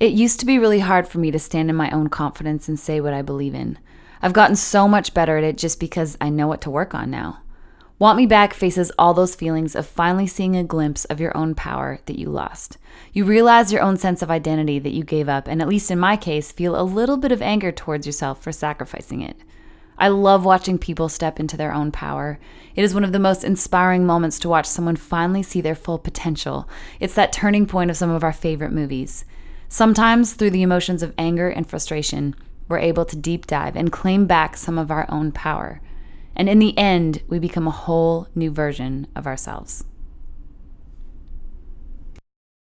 It used to be really hard for me to stand in my own confidence and say what I believe in. I've gotten so much better at it just because I know what to work on now. Want Me Back faces all those feelings of finally seeing a glimpse of your own power that you lost. You realize your own sense of identity that you gave up, and at least in my case, feel a little bit of anger towards yourself for sacrificing it. I love watching people step into their own power. It is one of the most inspiring moments to watch someone finally see their full potential. It's that turning point of some of our favorite movies. Sometimes, through the emotions of anger and frustration, we're able to deep dive and claim back some of our own power. And in the end, we become a whole new version of ourselves.